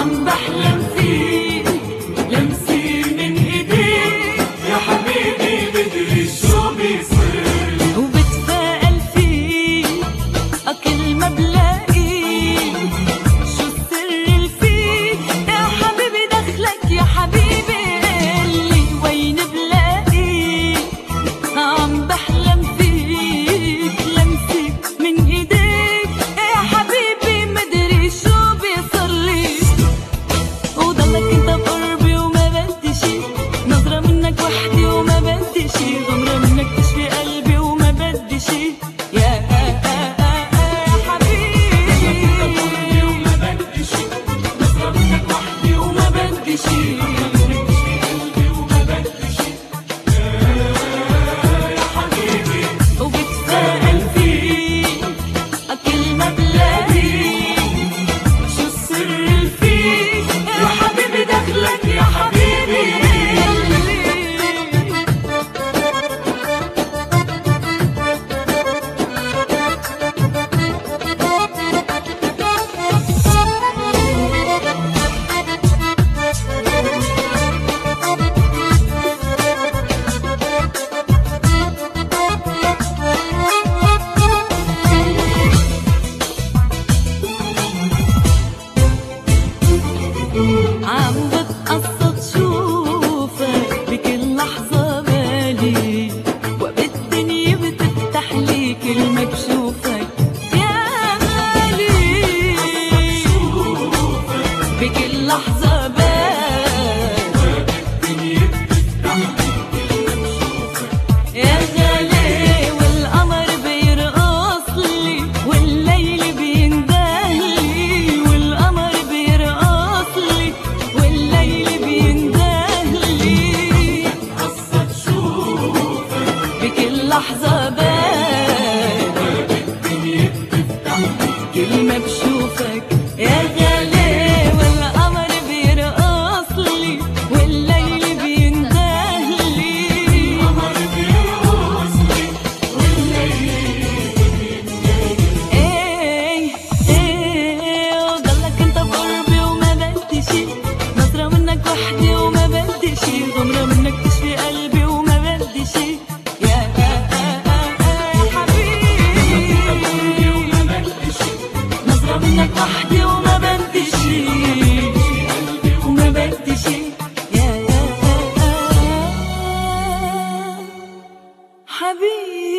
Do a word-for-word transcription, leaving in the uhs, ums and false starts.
عم بحلم فيك لمسي من ايديك يا حبيبي بدري شو بيصير وبتفائل فيك كل ما بلاقيك شو السر اللي فيك يا حبيبي دخلك يا حبيبي قلي وين بلاقيك عم بحلم فيك لمسي من ايديك يا حبيبي مدري شو بيصيرلي وضلك انت بقربي وما بدي شي نظرة منك وحدي وما بدي شي غمرة منك تشفي قلبي وما بدي شي يا وبتفائل فيك كل ما بلاقيك شو السر اللي فيك يا حبيبي دخلك يا حبيبي عم بتقصد شوفك بكل لحظة بالي وقت الدنيا بتفتح لي كل ما بشوفك يا غالي بكل لحظة بالي وقت الدنيا بتفتح لي كل ما بشوفك يا غالي والقمر بيرقص لي والليل بيندهلي والقمر بيرقص لي والليل بيندهلي قصة شوفك بكل لحظة بالي الدنيا بتفتح كل ما بشوفك يا غالي والقمر بيرقص لي والليل بيندهلي القمر بيرقص لي ايه ايه وضلك انت بقربي وما بدي شي نظرة منك وحدي وما بدي شي غمرة منك تشفي قلبي وما بدي شي يا حبيبي نظرة منك وحدي وما بدي شي وما بدي شي يا حبيبي